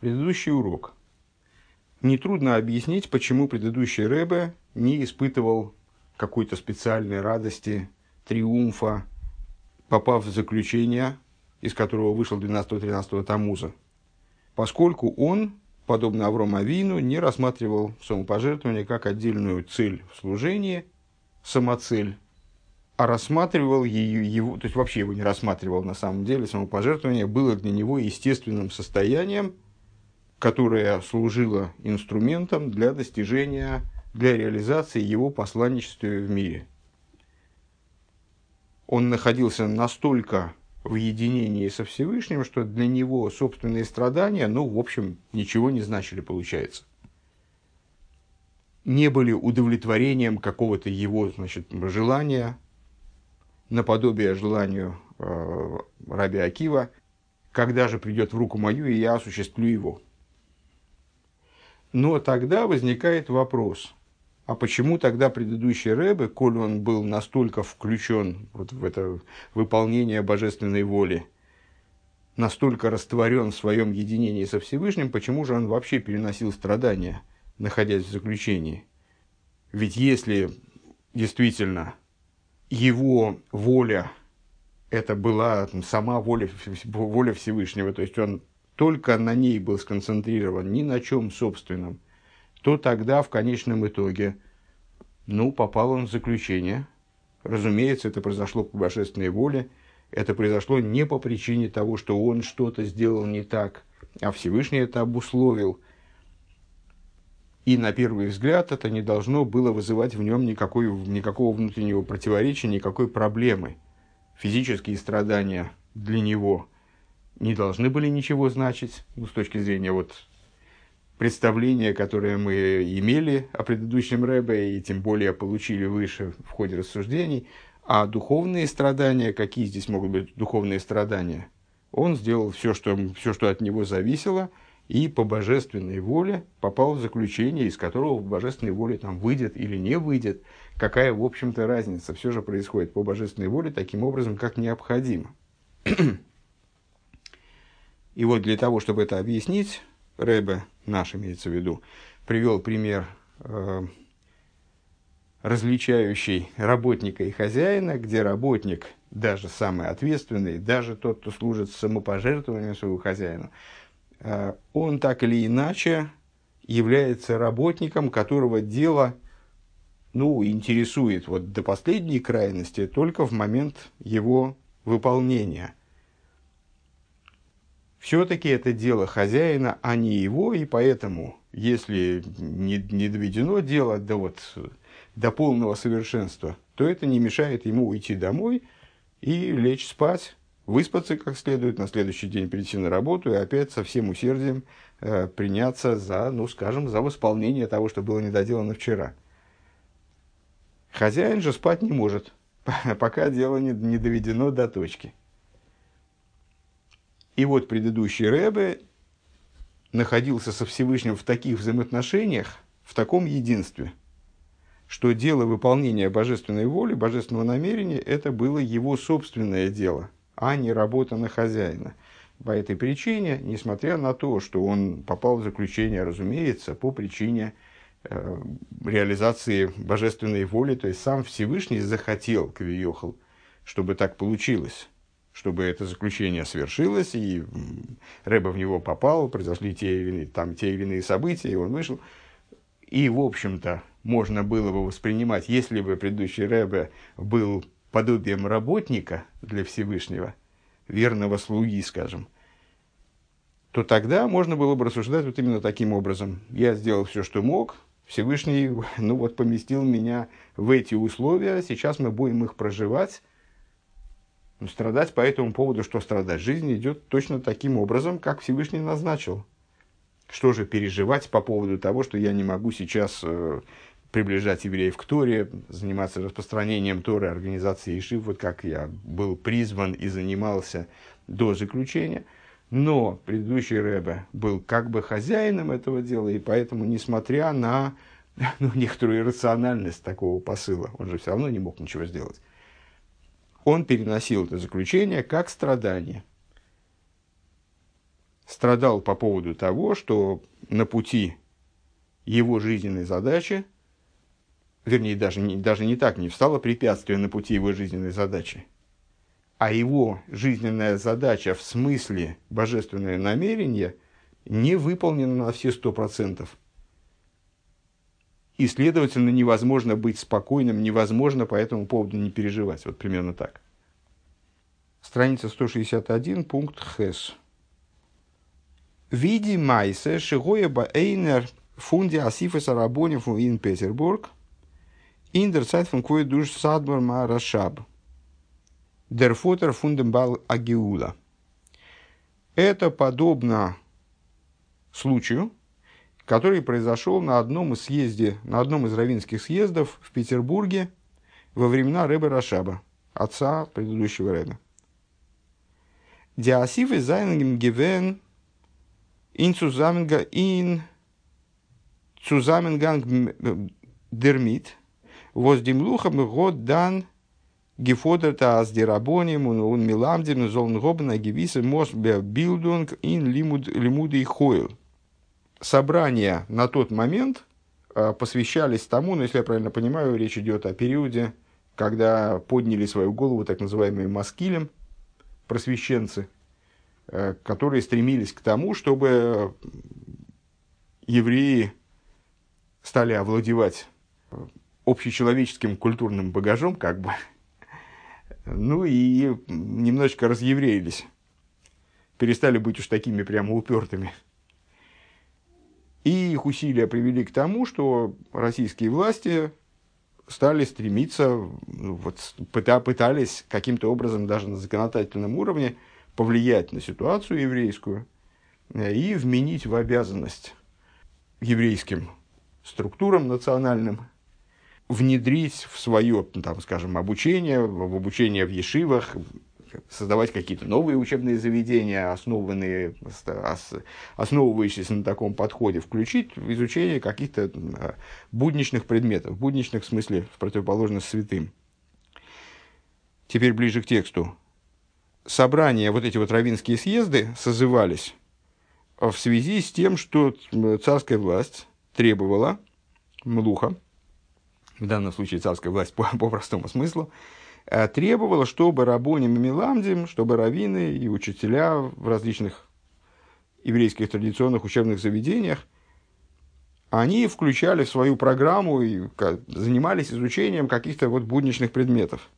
Предыдущий урок. Нетрудно объяснить, почему предыдущий Ребе не испытывал какой-то специальной радости, триумфа, попав в заключение, из которого вышел 12-13 Тамуза, поскольку он, подобно Аврому Авину, не рассматривал самопожертвование как отдельную цель в служении, самоцель, а рассматривал его, то есть вообще его не рассматривал на самом деле, самопожертвование было для него естественным состоянием, которое служило инструментом для достижения, для реализации его посланничества в мире. Он находился настолько в единении со Всевышним, что для него собственные страдания, в общем, ничего не значили, получается. Не были удовлетворением какого-то его, желания, наподобие желанию раби Акива, когда же придет в руку мою, и я осуществлю его. Но тогда возникает вопрос, а почему тогда предыдущий Ребе, коль он был настолько включен в это выполнение божественной воли, настолько растворен в своем единении со Всевышним, почему же он вообще переносил страдания, находясь в заключении? Ведь если действительно его воля, это была сама воля Всевышнего, то есть он только на ней был сконцентрирован, ни на чем собственном, то тогда в конечном итоге, попал он в заключение. Разумеется, это произошло по божественной воле, это произошло не по причине того, что он что-то сделал не так, а Всевышний это обусловил. И на первый взгляд это не должно было вызывать в нем никакого внутреннего противоречия, никакой проблемы. Физические страдания для него не должны были ничего значить, с точки зрения представления, которое мы имели о предыдущем Ребе, и тем более получили выше в ходе рассуждений. А духовные страдания, какие здесь могут быть духовные страдания? Он сделал все, что от него зависело, и по божественной воле попал в заключение, из которого в божественной воле выйдет или не выйдет. Какая, в общем-то, разница? Все же происходит по божественной воле таким образом, как необходимо. И для того, чтобы это объяснить, Ребе, наш имеется в виду, привел пример различающий работника и хозяина, где работник, даже самый ответственный, даже тот, кто служит самопожертвованием своему хозяину, он так или иначе является работником, которого дело интересует до последней крайности только в момент его выполнения. Все-таки это дело хозяина, а не его, и поэтому, если не доведено дело до полного совершенства, то это не мешает ему уйти домой и лечь спать, выспаться как следует, на следующий день прийти на работу и опять со всем усердием приняться за восполнение того, что было недоделано вчера. Хозяин же спать не может, пока дело не доведено до точки. И предыдущий Ребе находился со Всевышним в таких взаимоотношениях, в таком единстве, что дело выполнения божественной воли, божественного намерения, это было его собственное дело, а не работа на хозяина. По этой причине, несмотря на то, что он попал в заключение, разумеется, по причине реализации божественной воли, то есть сам Всевышний захотел, кавиохал, чтобы так получилось, чтобы это заключение свершилось, и Ребе в него попал, произошли те или иные события, и он вышел. И, в общем-то, можно было бы воспринимать, если бы предыдущий Ребе был подобием работника для Всевышнего, верного слуги, скажем, то тогда можно было бы рассуждать именно таким образом. Я сделал все, что мог, Всевышний поместил меня в эти условия, сейчас мы будем их проживать. Страдать по этому поводу, что страдать? Жизнь идет точно таким образом, как Всевышний назначил. Что же переживать по поводу того, что я не могу сейчас приближать евреев к Торе, заниматься распространением Торы, организацией Ешив, как я был призван и занимался до заключения. Но предыдущий Ребе был как бы хозяином этого дела, и поэтому, несмотря на некоторую иррациональность такого посыла, он же все равно не мог ничего сделать, он переносил это заключение как страдание. страдал по поводу того, что на пути его жизненной задачи, вернее, даже не так, не встало препятствие на пути его жизненной задачи, а его жизненная задача в смысле божественное намерение не выполнена на все 100%. И, следовательно, невозможно быть спокойным, невозможно по этому поводу не переживать. Вот примерно так. Страница 161, пункт Хес. Види майсе шигоя баэйнер фунди асифес арабони фун ин Петербург in der Zeit von Koi durch Sadmar Ma Rashab. Der Futter Fundambal Агиула. Это подобно случаю, который произошел на одном из раввинских съездов в Петербурге во времена Ребе Рашаба, отца предыдущего Ребе. Диасифы зайнгем гивен ин Zusammengang дермит воздемлухам год дан гефодерта аз дерабоним он миламдим золн гобна гевисы мос билдунг ин лимуды хойл. Собрания на тот момент посвящались тому, но если я правильно понимаю, речь идет о периоде, когда подняли свою голову так называемые маскилем, просвещенцы, которые стремились к тому, чтобы евреи стали овладевать общечеловеческим культурным багажом, как бы, ну и немножечко разъевреились, перестали быть уж такими прямо упертыми. И их усилия привели к тому, что российские власти стали стремиться, пытались каким-то образом даже на законодательном уровне повлиять на ситуацию еврейскую и вменить в обязанность еврейским структурам национальным внедрить в свое, там, скажем, обучение, в обучение в ешивах, создавать какие-то новые учебные заведения, основывающиеся на таком подходе, включить в изучение каких-то будничных предметов, будничных в смысле в противоположность святым. Теперь ближе к тексту. Собрания, вот эти вот раввинские съезды созывались в связи с тем, что царская власть требовала, млуха, в данном случае царская власть по простому смыслу, требовала, чтобы рабоним и миламдим, чтобы раввины и учителя в различных еврейских традиционных учебных заведениях, они включали в свою программу и занимались изучением каких-то вот будничных предметов.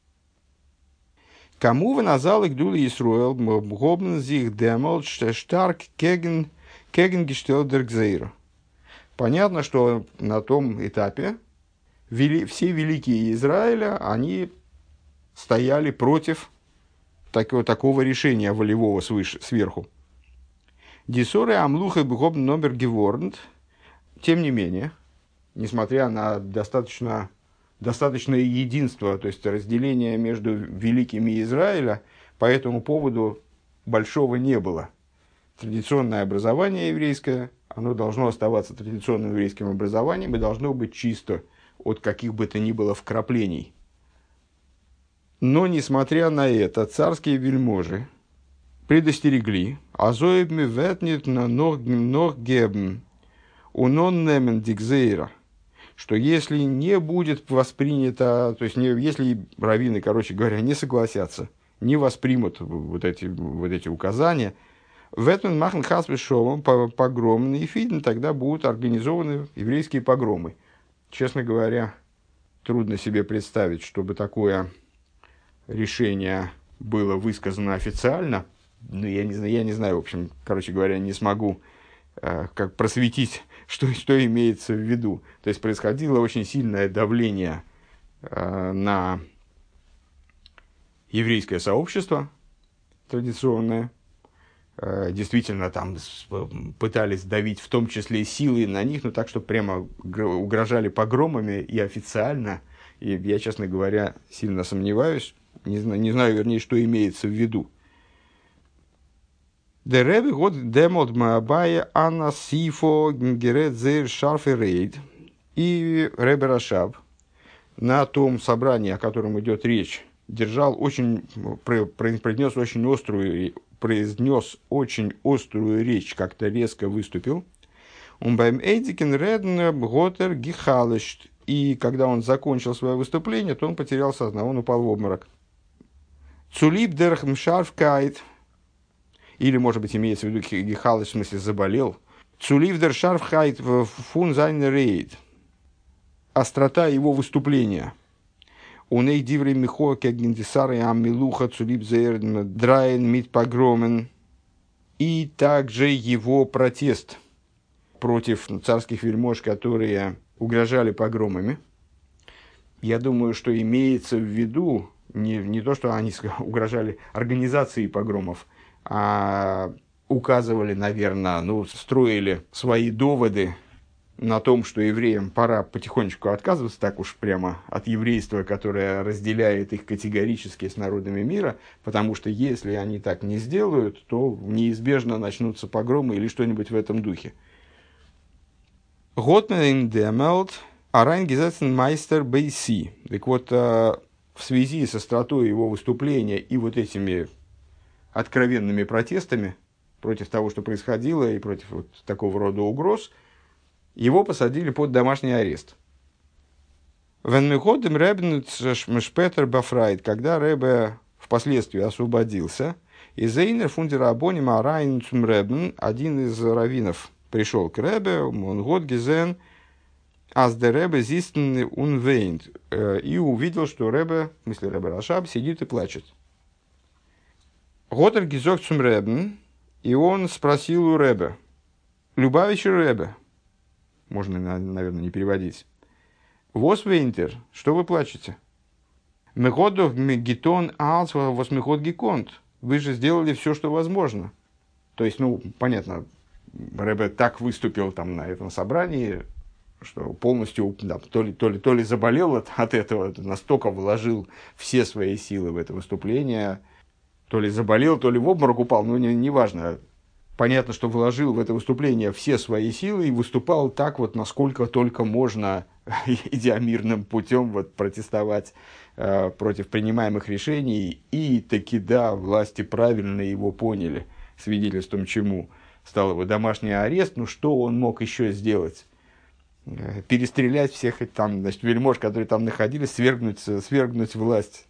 Кому вы назвали Гдула Исруэл, гобн зих демолт штарк кеген гештелдер гзейра. Понятно, что на том этапе все великие Израиля, они стояли против такого решения волевого сверху. Дисоры амлуха бгобн номер геворнт. Тем не менее, несмотря на достаточное единство, то есть разделение между великими Израиля, по этому поводу большого не было. Традиционное образование еврейское, оно должно оставаться традиционным еврейским образованием и должно быть чисто от каких бы то ни было вкраплений. Но, несмотря на это, царские вельможи предостерегли «Азоебми ветнит на ног гебн унон немен дикзейра», что если не будет воспринято, то есть если раввины, короче говоря, не согласятся, не воспримут вот эти указания, в этом махн хасвешовым погромы и фидн, тогда будут организованы еврейские погромы. Честно говоря, трудно себе представить, чтобы такое решение было высказано официально. Ну, я не знаю, в общем, короче говоря, не смогу как просветить, что имеется в виду. То есть происходило очень сильное давление на еврейское сообщество традиционное. Действительно, там пытались давить в том числе и силой на них, но так, что прямо угрожали погромами и официально. И я, честно говоря, сильно сомневаюсь. Не знаю, вернее, что имеется в виду. Der Rebbe год демот маабая анна сифо герет зейр шарфе рейд. И Ребе Рашаб на том собрании, о котором идет речь, произнес очень острую произнес очень острую речь, как-то резко выступил. Он beim Эйдикен Реден Готер Гихалышт. И когда он закончил свое выступление, то он потерял сознание, он упал в обморок. Цулип дер Шарфкайт. Или, может быть, имеется в виду Гихалыш, в смысле заболел. Цулип дер Шарфкайт фун зайн рейд. Острота его выступления. Он эй диврей михо кегендисары аммилуха цулип зерн драен мит погромен. И также его протест против царских вельмож, которые угрожали погромами. Я думаю, что имеется в виду не то, что они угрожали организации погромов, а указывали, наверное, строили свои доводы на том, что евреям пора потихонечку отказываться так уж прямо от еврейства, которое разделяет их категорически с народами мира, потому что если они так не сделают, то неизбежно начнутся погромы или что-нибудь в этом духе. Готмен демелт арайнгезетен майстер бейси. Так вот, в связи с остротой его выступления и вот этими откровенными протестами против того, что происходило, и против вот такого рода угроз, его посадили под домашний арест. Венмиходем Ребен Шпетер Бафрайд, когда Ребе впоследствии освободился, и Зейнер фундера Абонима Арайн Цум Ребен, один из раввинов, пришел к Ребе, он год гизен, аз де Ребе зистен унвейнт, и увидел, что Ребе, в смысле Ребе Рашаб, сидит и плачет. Готер гизок цум Ребен, и он спросил у Ребе, Любавичи Ребе, можно, наверное, не переводить, вос вейнтер, что вы плачете? Меходов гитон алс восмеход гиконт, вы же сделали все, что возможно. То есть, понятно, Ребе так выступил там на этом собрании, что полностью то ли заболел от этого, настолько вложил все свои силы в это выступление, то ли заболел, то ли в обморок упал, неважно. Понятно, что вложил в это выступление все свои силы и выступал так вот, насколько только можно, идя мирным путем протестовать против принимаемых решений. И таки да, власти правильно его поняли, свидетельством чему стал его домашний арест. Что он мог еще сделать? Перестрелять всех там, вельмож, которые там находились, свергнуть власть.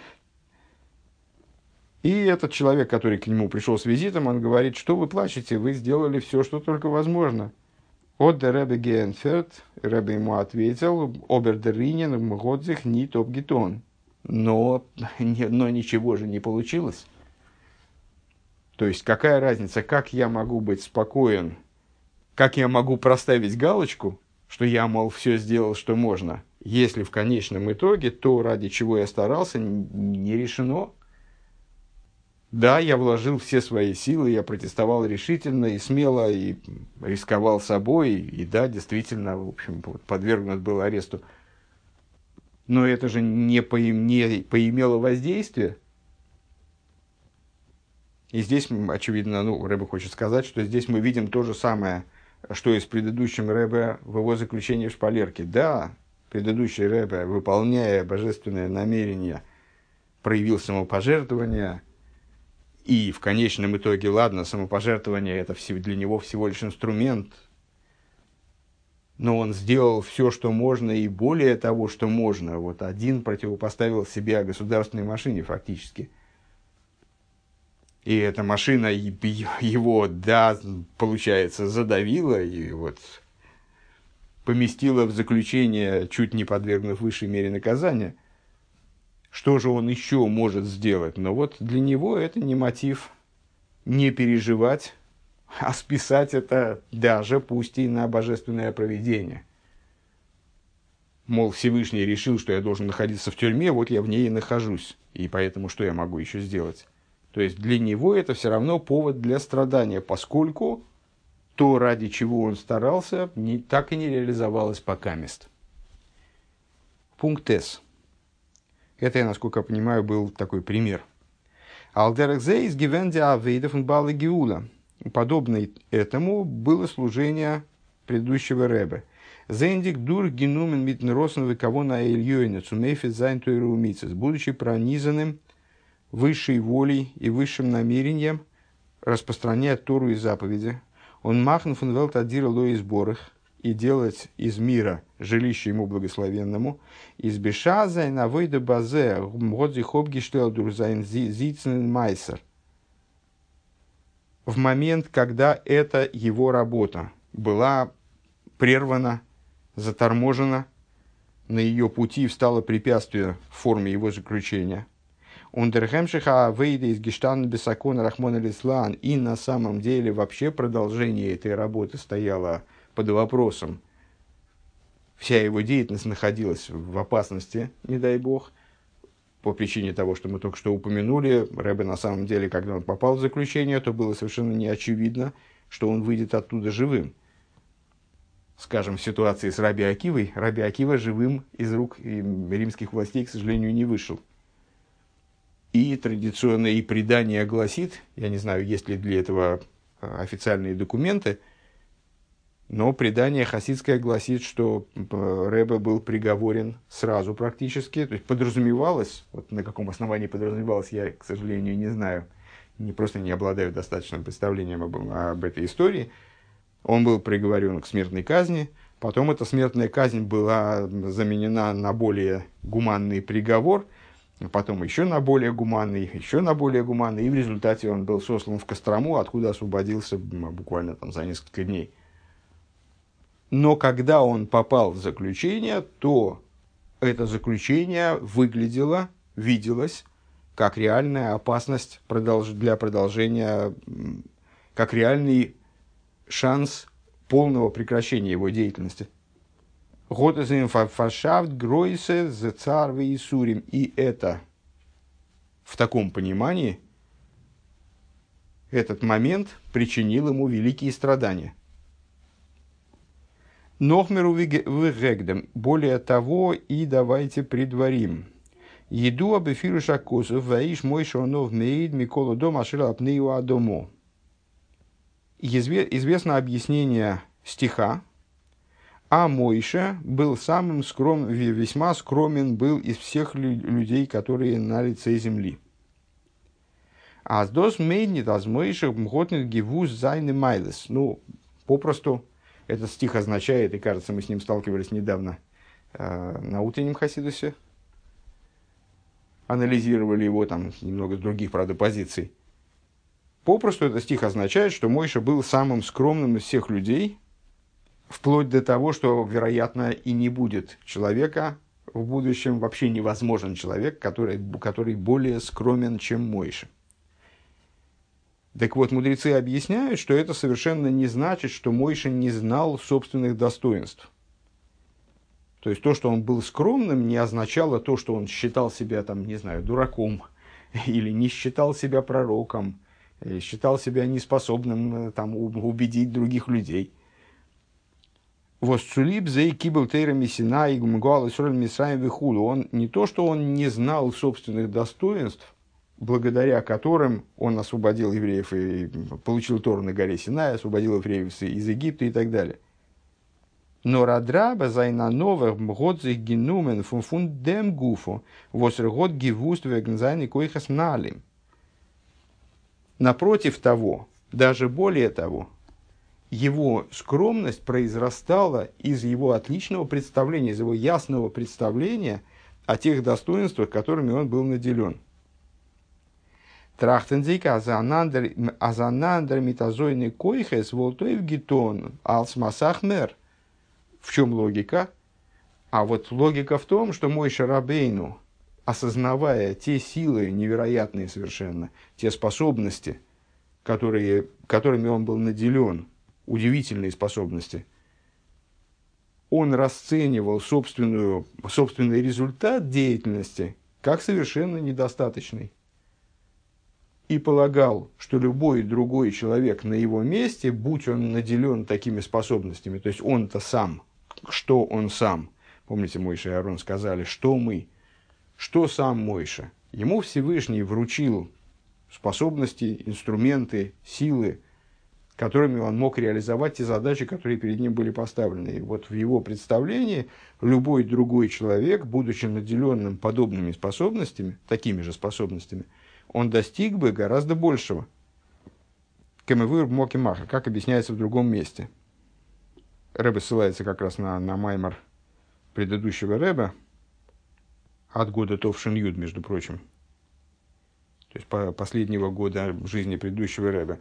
И этот человек, который к нему пришел с визитом, он говорит, что вы плачете, вы сделали все, что только возможно. От де Ребе Генферт, Ребе ему ответил, обер де Ринен, мгодзих ни топ гитон. Но ничего же не получилось. То есть, какая разница, как я могу быть спокоен, как я могу проставить галочку, что я, мол, все сделал, что можно, если в конечном итоге то, ради чего я старался, не решено. Да, я вложил все свои силы, я протестовал решительно и смело, и рисковал собой, и да, действительно, в общем, подвергнут был аресту. Но это же не поимело воздействия. И здесь, очевидно, Ребе хочет сказать, что здесь мы видим то же самое, что и с предыдущим Ребе в его заключении в шпалерке. Да, предыдущий Ребе, выполняя божественное намерение, проявил самопожертвование. И в конечном итоге, ладно, самопожертвование это для него всего лишь инструмент, но он сделал все, что можно, и более того, что можно. Вот один противопоставил себя государственной машине фактически. И эта машина его, да, получается, задавила и вот поместила в заключение, чуть не подвергнув высшей мере наказания. Что же он еще может сделать? Но вот для него это не мотив не переживать, а списать это даже пусть и на божественное провидение. Мол, Всевышний решил, что я должен находиться в тюрьме, вот я в ней и нахожусь. И поэтому что я могу еще сделать? То есть для него это все равно повод для страдания, поскольку то, ради чего он старался, так и не реализовалось покамест. Пункт С. Это, я, насколько я понимаю, был такой пример. Алдерекзе из Гивенди Авейдов и Балы Гиула. Подобное этому было служение предыдущего Ребе. Зендик дур генумен митнеросен веково на Ильёйна цумейфит зайн туэру умицес. Будучи пронизанным высшей волей и высшим намерением распространять Тору и заповеди, он махн фун велт адир лои сборах, и делать из мира жилище ему благословенному, из бешазай на войда базе годзи хобги штел дурзайн зицен майсер. В момент, когда эта его работа была прервана, заторможена, на ее пути встало препятствие в форме его заключения. Ундерхемшиха вейда из гештан бесакон рахмон алислан, и на самом деле вообще продолжение этой работы стояло под вопросом. Вся его деятельность находилась в опасности, не дай бог, по причине того, что мы только что упомянули. Ребе на самом деле, когда он попал в заключение, то было совершенно не очевидно, что он выйдет оттуда живым. Скажем, в ситуации с Раби Акивой, Раби Акива живым из рук римских властей, к сожалению, не вышел. И традиционное предание гласит, я не знаю, есть ли для этого официальные документы, но предание хасидское гласит, что Ребе был приговорен сразу практически. То есть подразумевалось, вот на каком основании подразумевалось, я, к сожалению, не знаю, просто не обладаю достаточным представлением об этой истории. Он был приговорен к смертной казни, потом эта смертная казнь была заменена на более гуманный приговор, потом еще на более гуманный, и в результате он был сослан в Кострому, откуда освободился буквально там за несколько дней. Но когда он попал в заключение, то это заключение виделось как реальная опасность для продолжения, как реальный шанс полного прекращения его деятельности. И это, в таком понимании, этот момент причинил ему великие страдания. Нохмеру вегегдем. Более того, и давайте предварим. Еду абефиру шакосов, ваиш мой шонов мейд миколу дом ашира апнею адому. Известно объяснение стиха. А Мойша был самым скромным, весьма скромен был из всех людей, которые на лице земли. Аздос мейднит аз Мойша мготнит гивуз зайны майлес. Ну, попросту, этот стих означает, и кажется, мы с ним сталкивались недавно на утреннем Хасидусе, анализировали его там немного с других, правда, позиций. Попросту этот стих означает, что Мойша был самым скромным из всех людей, вплоть до того, что, вероятно, и не будет человека в будущем, вообще невозможен человек, который более скромен, чем Мойша. Так вот, мудрецы объясняют, что это совершенно не значит, что Мойша не знал собственных достоинств. То есть, то, что он был скромным, не означало то, что он считал себя, там, не знаю, дураком, или не считал себя пророком, или считал себя неспособным там, убедить других людей. Он не то, что он не знал собственных достоинств, благодаря которым он освободил евреев и получил Тору на горе Синай, освободил евреев из Египта и так далее. Но радраба зайна новых годзих генумен фундем гуфу восергот гивуст вегнзайны койхас налим. Напротив того, даже более того, его скромность произрастала из его отличного представления, из его ясного представления о тех достоинствах, которыми он был наделен. Трахтензика азанандер митазойный койхес волтоев гитон алсмасахмер. В чем логика? А вот логика в том, что Мойше Рабейну, осознавая те силы невероятные совершенно, те способности, которыми он был наделен, удивительные способности, он расценивал собственный результат деятельности как совершенно недостаточный. И полагал, что любой другой человек на его месте, будь он наделен такими способностями, то есть он-то сам, что он сам, помните, Мойша и Аарон сказали, что мы, что сам Мойша, ему Всевышний вручил способности, инструменты, силы, которыми он мог реализовать те задачи, которые перед ним были поставлены. И вот в его представлении любой другой человек, будучи наделенным подобными способностями, такими же способностями, он достиг бы гораздо большего. Кемевыр Моки Маха, как объясняется в другом месте. Ребе ссылается как раз на маймар предыдущего Ребе, от года Товшин Юд, между прочим, то есть последнего года жизни предыдущего Ребе.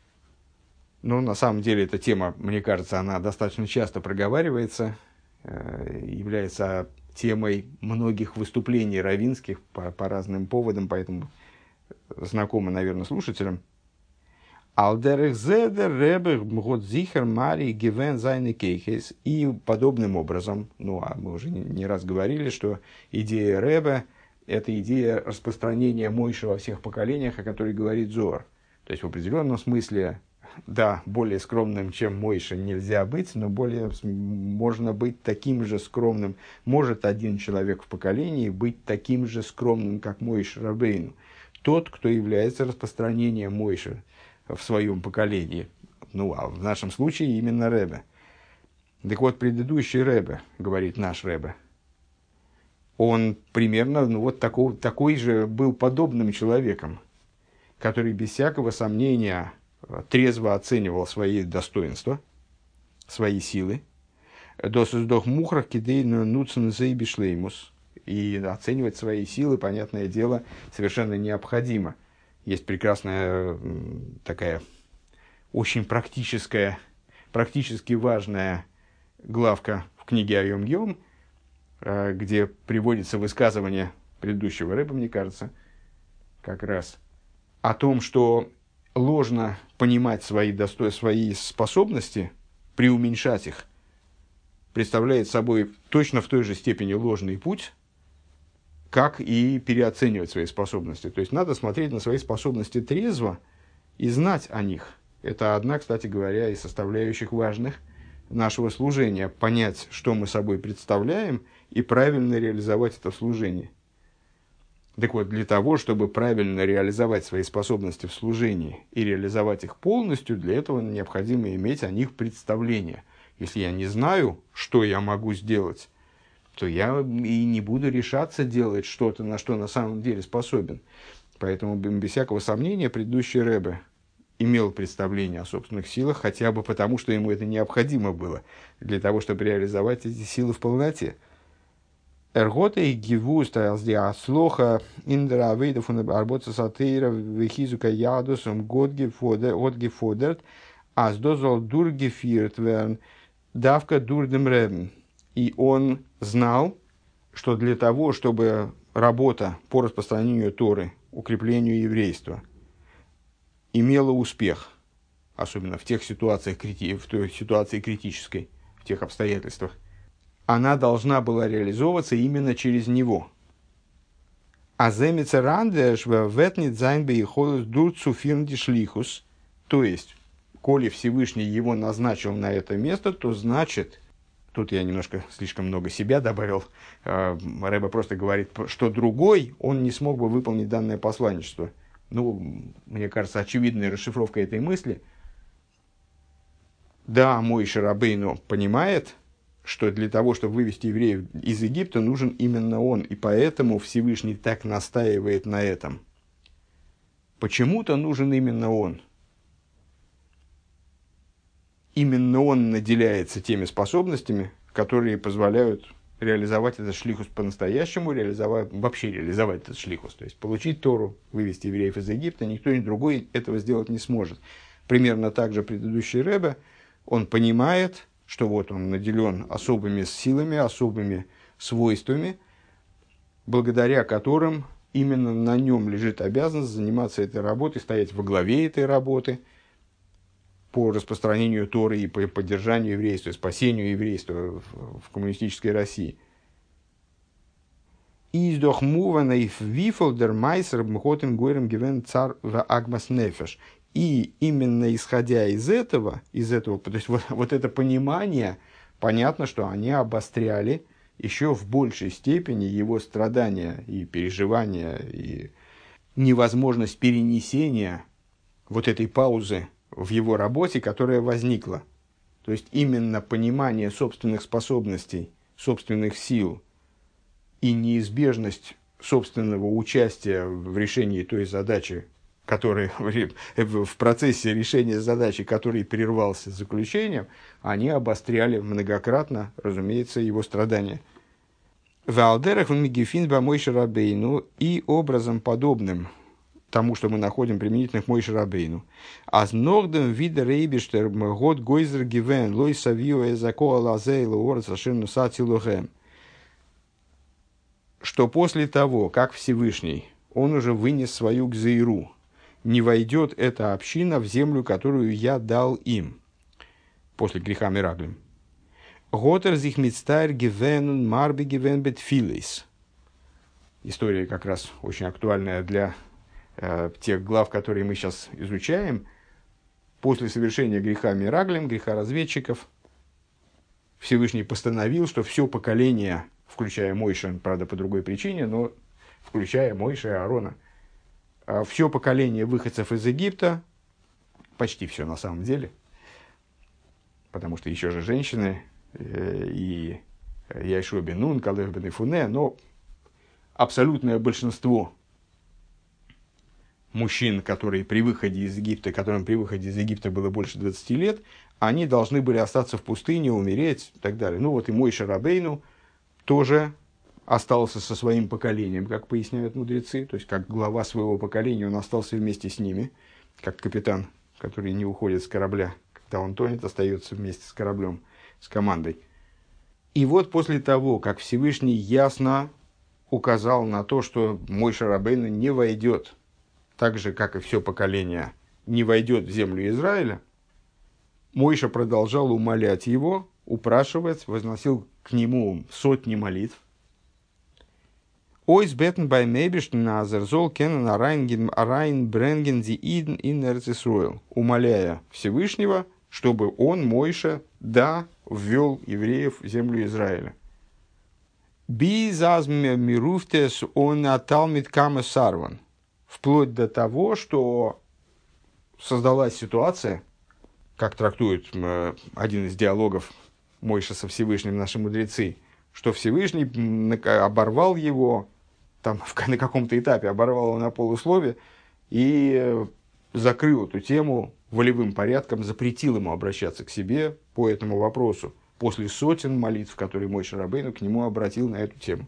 Но на самом деле эта тема, мне кажется, она достаточно часто проговаривается, является темой многих выступлений раввинских по разным поводам, поэтому знакомо, наверное, слушателям. Алдерых зедер ребе год зихер мари гивен зайны кейхес. И подобным образом, а мы уже не раз говорили, что идея ребе – это идея распространения Мойши во всех поколениях, о которой говорит Зоар. То есть в определенном смысле, да, более скромным, чем Мойши, нельзя быть, но можно быть таким же скромным. Может один человек в поколении быть таким же скромным, как Мойши Рабейну. Тот, кто является распространением Мойши в своем поколении. А в нашем случае именно Ребе. Так вот, предыдущий Ребе, говорит наш Ребе, он примерно такой же был подобным человеком, который без всякого сомнения трезво оценивал свои достоинства, свои силы, досуздох мухрах кидей нуцен зейбишлеймус. И оценивать свои силы, понятное дело, совершенно необходимо. Есть прекрасная такая очень практически важная главка в книге Айом Йом, где приводится высказывание предыдущего Ребе, мне кажется, как раз о том, что ложно понимать свои способности, преуменьшать их, представляет собой точно в той же степени ложный путь, как и переоценивать свои способности. То есть, надо смотреть на свои способности трезво и знать о них. Это одна, кстати говоря, из составляющих важных нашего служения. Понять, что мы собой представляем, и правильно реализовать это в служении. Так вот, для того, чтобы правильно реализовать свои способности в служении и реализовать их полностью, для этого необходимо иметь о них представление. Если я не знаю, что я могу сделать, то я и не буду решаться делать что-то, на что на самом деле способен. Поэтому, без всякого сомнения, предыдущий Ребе имел представление о собственных силах, хотя бы потому, что ему это необходимо было, для того, чтобы реализовать эти силы в полноте. Эргота и гивуст слоха индера авейдов он арбота сатейра вехизука ядусом год гефодерт, а сдозол дур гефирт верн давка дурдем ребен. И он знал, что для того, чтобы работа по распространению Торы, укреплению еврейства, имела успех, особенно в тех ситуациях, в той ситуации критической, в тех обстоятельствах, она должна была реализовываться именно через него. А земица рандеш ветнит зайнбе и холус дурцу фирнди шлихус, то есть, коли Всевышний его назначил на это место, то значит... Тут я немножко слишком много себя добавил. Ребе просто говорит, что другой, он не смог бы выполнить данное посланничество. Мне кажется, очевидная расшифровка этой мысли. Да, Мойше Рабейну понимает, что для того, чтобы вывести евреев из Египта, нужен именно он. И поэтому Всевышний так настаивает на этом. Почему-то нужен именно он. Именно он наделяется теми способностями, которые позволяют реализовать этот шлихус по-настоящему, вообще реализовать этот шлихус. То есть, получить Тору, вывести евреев из Египта, никто ни другой этого сделать не сможет. Примерно так же предыдущий Ребе, он понимает, что вот он наделен особыми силами, особыми свойствами, благодаря которым именно на нем лежит обязанность заниматься этой работой, стоять во главе этой работы, по распространению Торы и по поддержанию еврейства, спасению еврейства в коммунистической России. И именно исходя из этого, то есть вот это понимание, понятно, что они обостряли еще в большей степени его страдания и переживания, и невозможность перенесения вот этой паузы в его работе, которая возникла. То есть, именно понимание собственных способностей, собственных сил и неизбежность собственного участия в решении той задачи, который в процессе решения задачи, который прервался заключением, они обостряли многократно, разумеется, его страдания. Валдерах в Мегефин ба Мойше Рабейну, и образом подобным тому, что мы находим применительно к Мойше Рабейну. Аз нордем вида рейбиштер год гойзер гивен лой савио эзако алазейло орц аширну сатилухем. Что после того, как Всевышний, он уже вынес свою гзейру, не войдет эта община в землю, которую я дал им, после греха Мираглим. Готер зих мицтайр гивен марби гивен бетфилейс. История как раз очень актуальная для тех глав, которые мы сейчас изучаем. После совершения греха Мираглим, греха разведчиков, Всевышний постановил, что все поколение, включая Мойше, правда, по другой причине, но включая Мойше и Аарона, все поколение выходцев из Египта, почти все на самом деле, потому что еще же женщины, и Яшуа бен Нун, Калев бен Ифуне, но абсолютное большинство мужчин, которые при выходе из Египта, которым при выходе из Египта было больше 20 лет, они должны были остаться в пустыне, умереть и так далее. Ну вот и Мойше Рабейну тоже остался со своим поколением, как поясняют мудрецы, то есть как глава своего поколения он остался вместе с ними, как капитан, который не уходит с корабля, когда он тонет, остается вместе с кораблем, с командой. И вот после того, как Всевышний ясно указал на то, что Мойше Рабейну не войдет, так же, как и все поколение, не войдет в землю Израиля, Мойше продолжал умолять его, упрашивать, возносил к нему сотни молитв. «Ойс бетен бай мейбиштен азер зол кенен арайн бренген ди иден ин эрц Исроэл», умоляя Всевышнего, чтобы он, Мойше, ввел евреев в землю Израиля. «Бизаз мируфтес он аталмит кама сарван», вплоть до того, что создалась ситуация, как трактует один из диалогов Мойше со Всевышним наши мудрецы, что Всевышний оборвал его, там на каком-то этапе оборвал его на полуслове и закрыл эту тему волевым порядком, запретил ему обращаться к себе по этому вопросу, после сотен молитв, которые Мойше Рабейну к нему обратил на эту тему.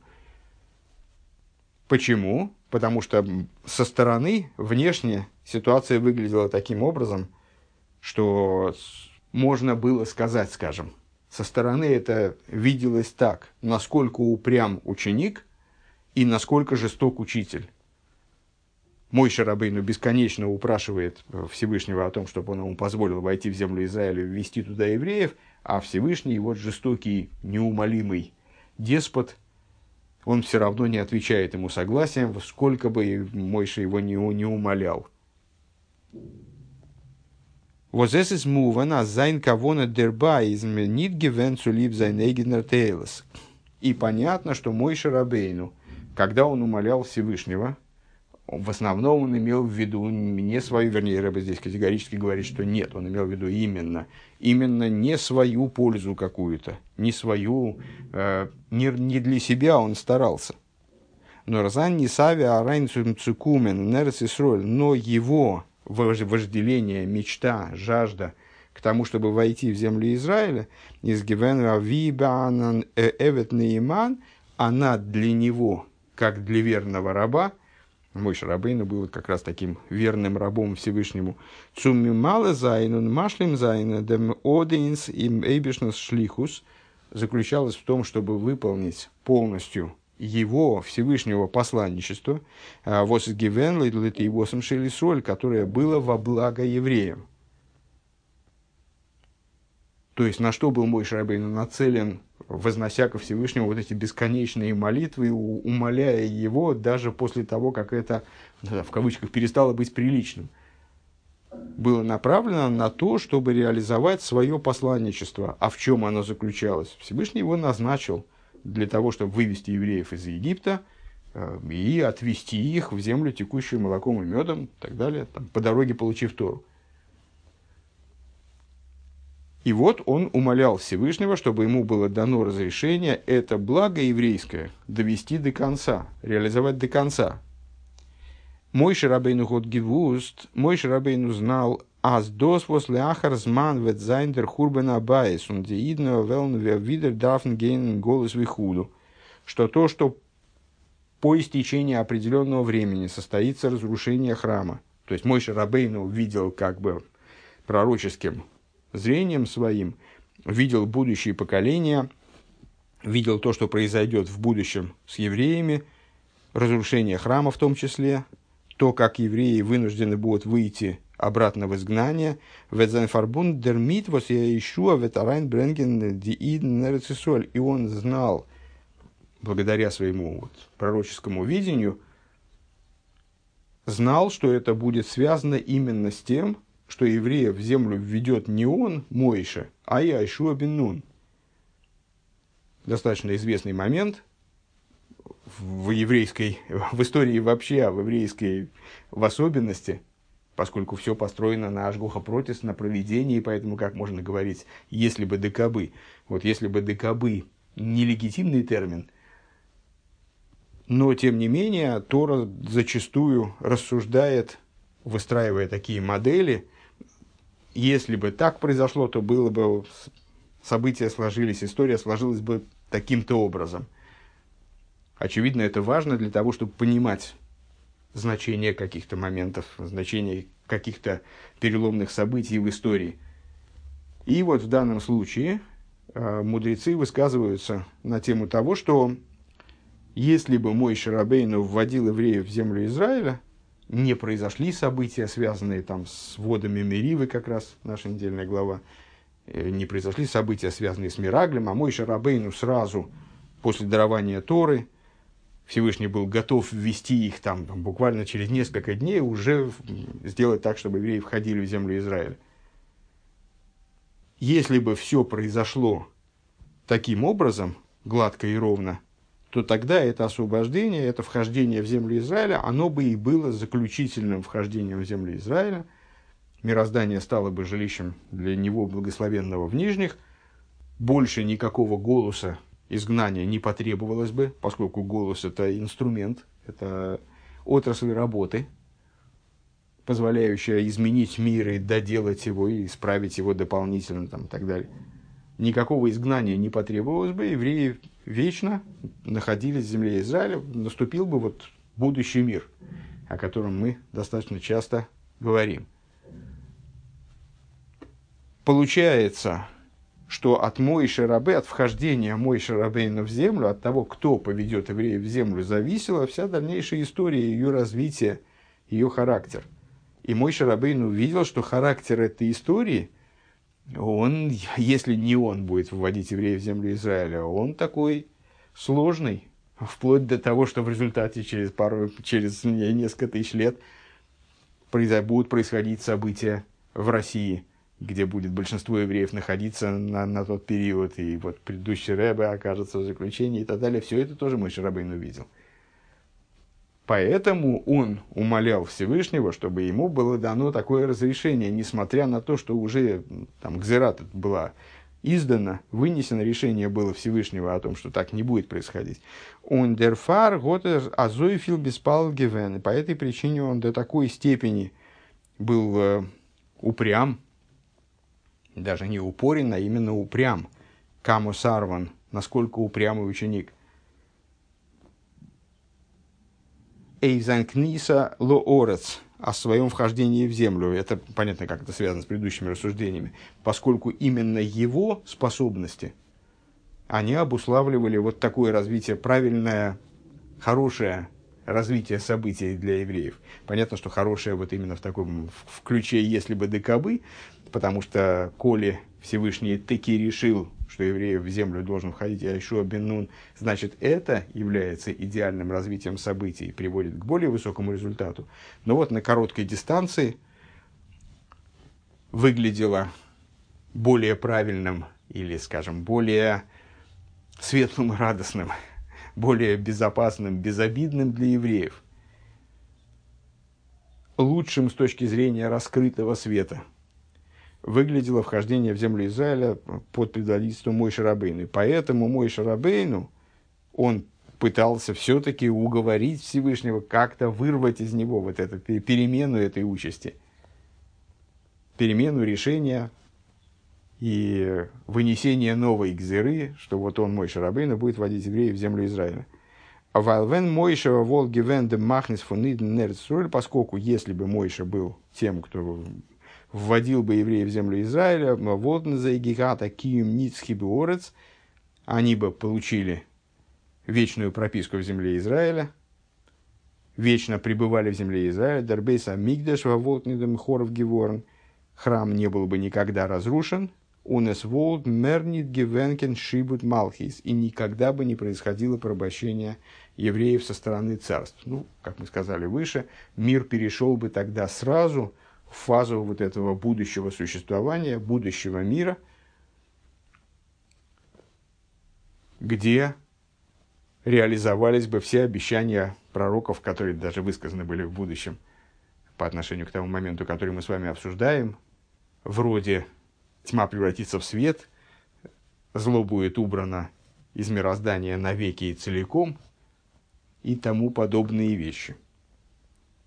Почему? Потому что со стороны, внешне, ситуация выглядела таким образом, что можно было сказать, скажем, со стороны это виделось так, насколько упрям ученик и насколько жесток учитель. Мойше Рабейну бесконечно упрашивает Всевышнего о том, чтобы он ему позволил войти в землю Израиля и ввести туда евреев, а Всевышний, вот жестокий, неумолимый деспот, он все равно не отвечает ему согласием, сколько бы Мойше его не умолял. И понятно, что Мойше Рабейну, когда он умолял Всевышнего, в основном он имел в виду не свою, вернее, Рэбе здесь категорически говорит, что нет, он имел в виду именно не свою пользу какую-то, не свою, не для себя он старался. Но Разан не сави арайн цукумен нерц Исроэль, но его вожделение, мечта, жажда к тому, чтобы войти в землю Израиля, из Гивена Вибанан Эвет Нейман, она для него, как для верного раба, Мойше Рабейну был как раз таким верным рабом Всевышнему. Цумми мало зайнун машлим зайна дем одинс им эйбишнус шлихус заключалась в том, чтобы выполнить полностью его Всевышнего посланничества, вос гивен лит и восемь шелисоль, которое было во благо евреям. То есть, на что был Мойше Рабейну нацелен, вознося ко Всевышнему вот эти бесконечные молитвы, умоляя его даже после того, как это, в кавычках, перестало быть приличным. Было направлено на то, чтобы реализовать свое посланничество. А в чем оно заключалось? Всевышний его назначил для того, чтобы вывести евреев из Египта и отвести их в землю, текущую молоком и медом, и так далее, там, по дороге получив Тору. И вот он умолял Всевышнего, чтобы ему было дано разрешение это благо еврейское довести до конца, реализовать до конца. Мойше Рабейну год гевуст, Мойше Рабейну знал, аз дос после ахар зман вет зайндер хурбен абайс, он деидно велн видер дафн гейн голос вихуду, что то, что по истечении определенного времени состоится разрушение храма. То есть Мойше Рабейну видел как бы пророческим зрением своим, видел будущие поколения, видел то, что произойдет в будущем с евреями, разрушение храма в том числе, то, как евреи вынуждены будут выйти обратно в изгнание. И он знал, благодаря своему пророческому видению, знал, что это будет связано именно с тем, что евреев в землю введет не он, Мойше, а Яишуа бен Нун. Достаточно известный момент в истории вообще, а в еврейской в особенности, поскольку все построено на ашгоха протис, на провидении, поэтому как можно говорить, если бы декабы. Вот если бы декабы нелегитимный термин, но тем не менее Тора зачастую рассуждает, выстраивая такие модели, если бы так произошло, то было бы, события сложились, история сложилась бы таким-то образом. Очевидно, это важно для того, чтобы понимать значение каких-то моментов, значение каких-то переломных событий в истории. И вот в данном случае мудрецы высказываются на тему того, что если бы Мойше Рабейну вводил евреев в землю Израиля, не произошли события, связанные там с водами Меривы, как раз наша недельная глава, не произошли события, связанные с Мираглем, а Мойше Рабейну сразу после дарования Торы Всевышний был готов ввести их там буквально через несколько дней, уже сделать так, чтобы евреи входили в землю Израиля. Если бы все произошло таким образом, гладко и ровно, то тогда это освобождение, это вхождение в землю Израиля, оно бы и было заключительным вхождением в землю Израиля. Мироздание стало бы жилищем для него благословенного в нижних. Больше никакого голоса изгнания не потребовалось бы, поскольку голос – это инструмент, это отрасль работы, позволяющая изменить мир и доделать его, и исправить его дополнительно там, и так далее. Никакого изгнания не потребовалось бы, евреи вечно находились в земле Израиля, наступил бы вот будущий мир, о котором мы достаточно часто говорим. Получается, что от Мойше Рабе, от вхождения Мойше Рабейна в землю, от того, кто поведет евреев в землю, зависела вся дальнейшая история, ее развитие, ее характер. И Мойше Рабейн увидел, что характер этой истории, он, если не он будет вводить евреев в землю Израиля, он такой сложный, вплоть до того, что в результате через несколько тысяч лет будут происходить события в России, где будет большинство евреев находиться на тот период, и вот предыдущий Ребе окажется в заключении и так далее. Все это тоже Мойше Рабейн увидел. Поэтому он умолял Всевышнего, чтобы ему было дано такое разрешение, несмотря на то, что уже там гзерат была издана, вынесено решение было Всевышнего о том, что так не будет происходить. Он дерфар готер азойфил беспал гевен. И по этой причине он до такой степени был упрям, даже не упорен, а именно упрям. Каму сарван, насколько упрямый ученик. Эйзан книса лоорец, о своем вхождении в землю. Это понятно, как это связано с предыдущими рассуждениями. Поскольку именно его способности, они обуславливали вот такое развитие, правильное, хорошее развитие событий для евреев. Понятно, что хорошее вот именно в таком в ключе, если бы декабы, потому что коли Всевышний таки решил, что евреев в землю должен входить Яишуа бен Нун, значит, это является идеальным развитием событий и приводит к более высокому результату. Но вот на короткой дистанции выглядело более правильным или, скажем, более светлым и радостным, более безопасным, безобидным для евреев, лучшим с точки зрения раскрытого света выглядело вхождение в землю Израиля под предводительством Мойше Рабейну. И поэтому Мойше Рабейну, он пытался все-таки уговорить Всевышнего, как-то вырвать из него вот эту перемену этой участи, перемену решения и вынесение новой гзеры, что вот он, Мойше Рабейну, будет водить евреев в землю Израиля. А Вайлвен Мойше вол гивен махнис фон иден нерцроль, поскольку если бы Мойше был тем, кто вводил бы евреев в землю Израиля, волтн за гигата кием ницхи биорец, они бы получили вечную прописку в земле Израиля, вечно пребывали в земле Израиля, дарбейса мигдаш волтнидам хоров геворн, храм не был бы никогда разрушен, унес волт мернит гивенкен шибут малхис, и никогда бы не происходило порабощение евреев со стороны царств. Ну, как мы сказали выше, мир перешел бы тогда сразу в фазу вот этого будущего существования, будущего мира, где реализовались бы все обещания пророков, которые даже высказаны были в будущем по отношению к тому моменту, который мы с вами обсуждаем, вроде тьма превратится в свет, зло будет убрано из мироздания навеки и целиком, и тому подобные вещи.